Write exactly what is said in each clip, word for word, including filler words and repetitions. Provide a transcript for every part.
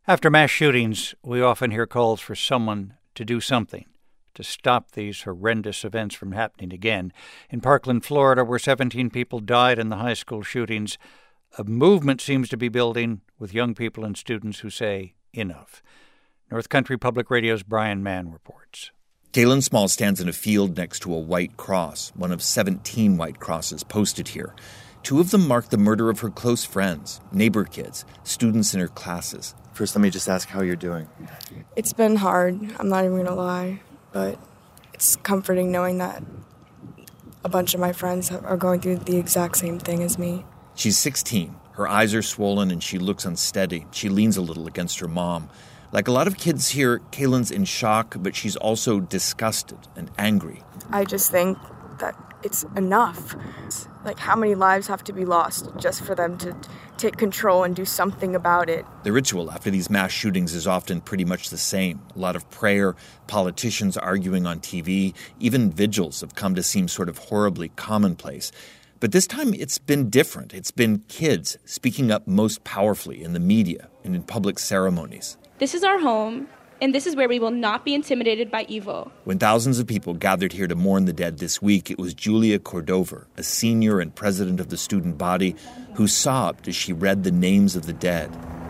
After mass shootings, we often hear calls for someone to do something to stop these horrendous events from happening again. In Parkland, Florida, where seventeen people died in the high school shootings, a movement seems to be building with young people and students who say, enough. North Country Public Radio's Brian Mann reports. Kaylin Small stands in a field next to a white cross, one of seventeen white crosses posted here. Two of them mark the murder of her close friends, neighbor kids, students in her classes. First, let me just ask how you're doing. It's been hard, I'm not even going to lie, but it's comforting knowing that a bunch of my friends are going through the exact same thing as me. She's sixteen. Her eyes are swollen and she looks unsteady. She leans a little against her mom. Like a lot of kids here, Kaylin's in shock, but she's also disgusted and angry. I just think that it's enough. Like, how many lives have to be lost just for them to take control and do something about it? The ritual after these mass shootings is often pretty much the same. A lot of prayer, politicians arguing on T V, even vigils have come to seem sort of horribly commonplace. But this time it's been different. It's been kids speaking up most powerfully in the media and in public ceremonies. This is our home, and this is where we will not be intimidated by evil. When thousands of people gathered here to mourn the dead this week, it was Julia Cordova, a senior and president of the student body, who sobbed as she read the names of the dead.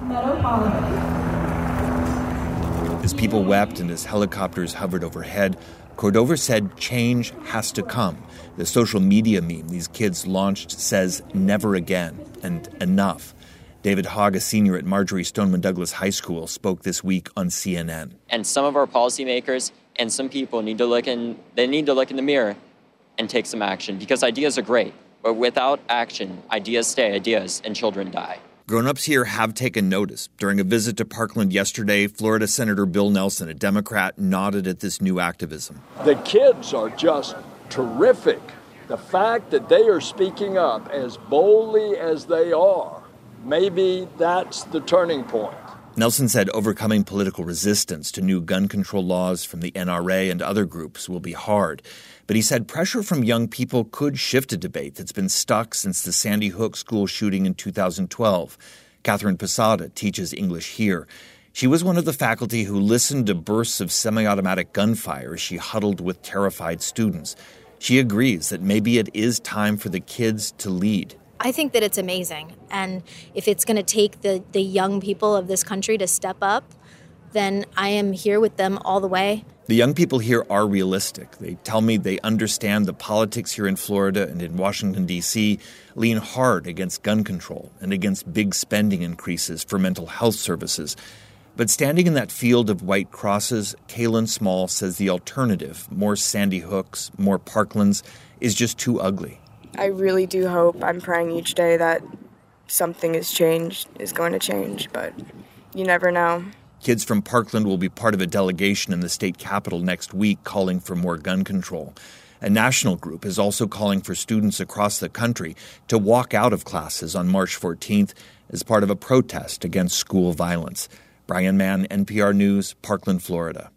As people wept and as helicopters hovered overhead, Cordova said change has to come. The social media meme these kids launched says never again and enough. David Hogg, a senior at Marjorie Stoneman Douglas High School, spoke this week on C N N. And some of our policymakers and some people need to look in, they need to look in the mirror and take some action, because ideas are great, but without action, ideas stay ideas and children die. Grown-ups here have taken notice. During a visit to Parkland yesterday, Florida Senator Bill Nelson, a Democrat, nodded at this new activism. The kids are just terrific. The fact that they are speaking up as boldly as they are, maybe that's the turning point. Nelson said overcoming political resistance to new gun control laws from the N R A and other groups will be hard. But he said pressure from young people could shift a debate that's been stuck since the Sandy Hook school shooting in two thousand twelve. Catherine Posada teaches English here. She was one of the faculty who listened to bursts of semi-automatic gunfire as she huddled with terrified students. She agrees that maybe it is time for the kids to lead. I think that it's amazing. And if it's going to take the, the young people of this country to step up, then I am here with them all the way. The young people here are realistic. They tell me they understand the politics here in Florida and in Washington, D C lean hard against gun control and against big spending increases for mental health services. But standing in that field of white crosses, Kaylin Small says the alternative, more Sandy Hooks, more Parklands, is just too ugly. I really do hope, I'm praying each day that something is changed, is going to change, but you never know. Kids from Parkland will be part of a delegation in the state capitol next week calling for more gun control. A national group is also calling for students across the country to walk out of classes on March fourteenth as part of a protest against school violence. Brian Mann, N P R News, Parkland, Florida.